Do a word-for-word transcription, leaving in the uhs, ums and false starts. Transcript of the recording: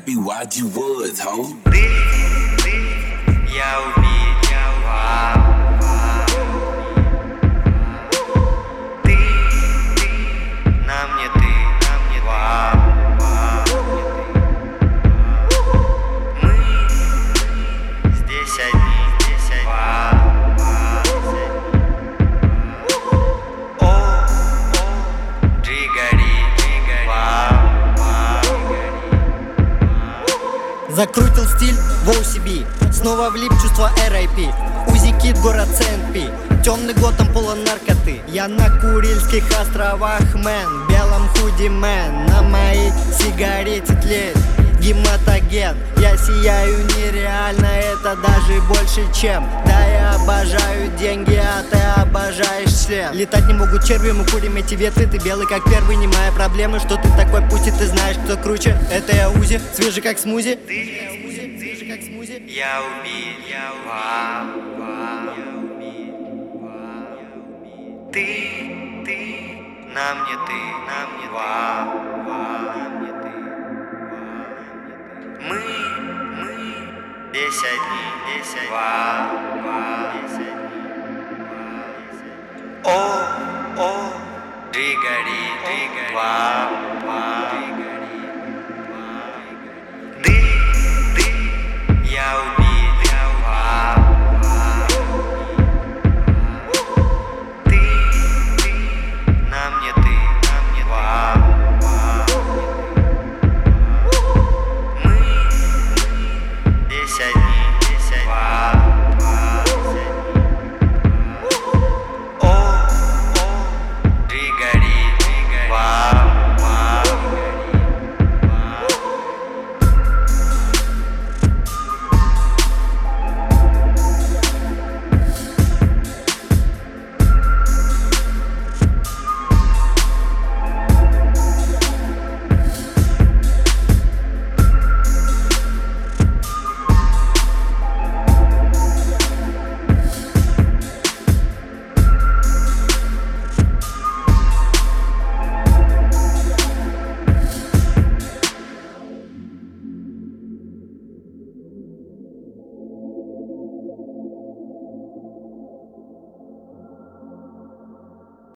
happy, why'd you was, ho? Ты, ты, я убивал. Ты, ты, на мне ты, на мне вау. Мы здесь одни, здесь одни. О, о, джигари, джигари. Закрутил стиль в оу си би, снова влип чувство эр ай пи. Узи Кит, город Сент-Пи, темный Готэм полон наркоты. Я на Курильских островах, мэн, белом худи, мэн. На моей сигарете тлеет гематоген. Я сияю нереально, это даже больше чем. Да, я обожаю деньги, а ты обожаешь член. Летать не могут черви, мы курим эти ветви. Ты белый как первый, не моя проблема, что ты такой, пусть и ты знаешь, кто круче. Это я Узи, свежий как смузи. Ты, Свежий как смузи. я убил, я убил. Ты, ты, на мне ты, на мне вау, на мне ты. Мы, мы, здесь одни, здесь одни. Здесь одни. О, о, джигари, джигари. Вау, вау. Ты, ты, я убил, я убил. Ты, ты, на мне ты, на мне вау. Мы здесь одни.